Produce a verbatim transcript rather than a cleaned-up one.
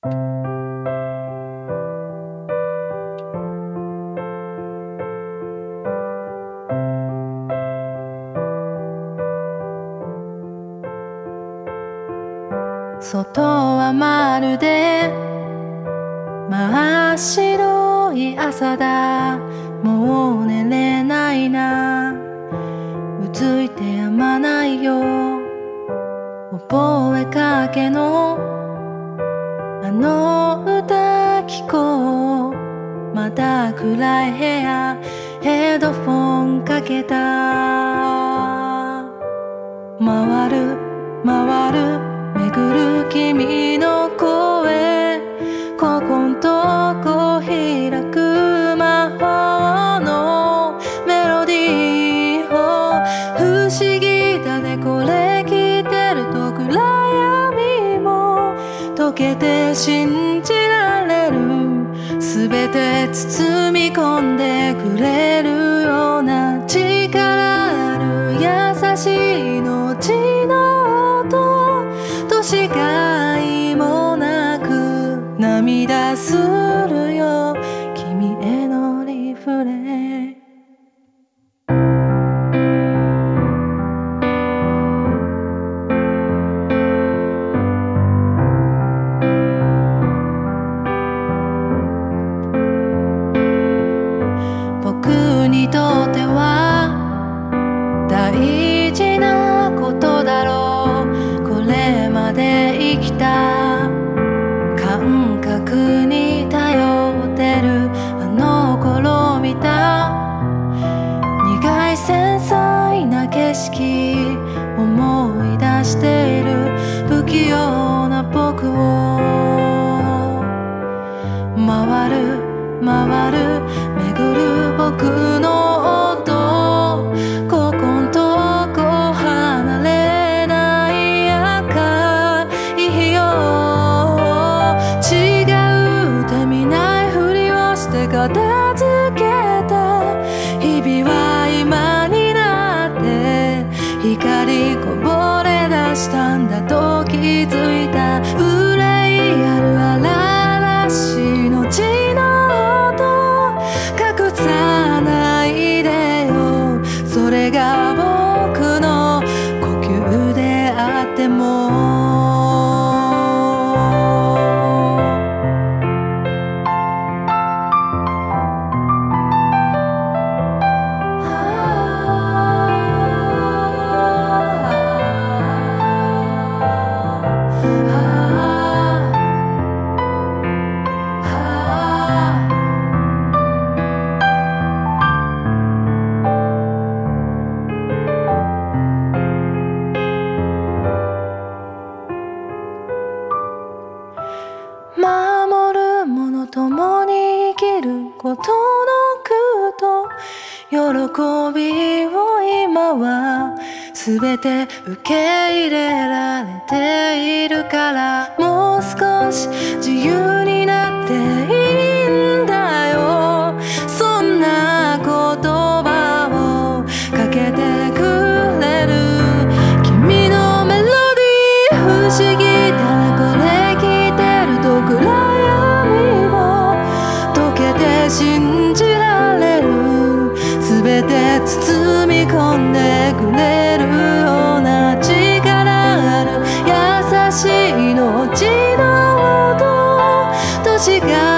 外はまるで真っ白い朝だ。もう寝れないな。うついてやまないよ。覚えかけのあの歌聞こう。まだ暗い部屋、ヘッドフォンかけた。回る回る巡る君の声、ここんとこ開く魔法のメロディーを。不思議だねこれ聞いてると暗闇も溶けて信じられる。すべて包み込んでくれるような力ある優しい命の音。年がいもなく涙するよ君へのリフレ。僕にとっては大事なことだろう。これまで生きた感覚に頼ってる。あの頃見た苦い繊細な景色思い出している。不器用な僕を回る回る巡る僕の音。ここんとこ離れない赤いよ。違うって見ないふりをして片付けた日々は今になって光こぼれ出したんだと気づいた。憂いある荒々しいのちの音隠さないでよ。それが僕の呼吸であっても。守るもの共に生きることの苦と喜びを今はすべて受け入れられているから。もう少し自由になっていいんだよ。そんな言葉をかけてくれる君のメロディー。不思議だなこれ聞いてると暗闇も溶けて信じられる。すべて包み込んでくれるような力ある優しい命の音。年が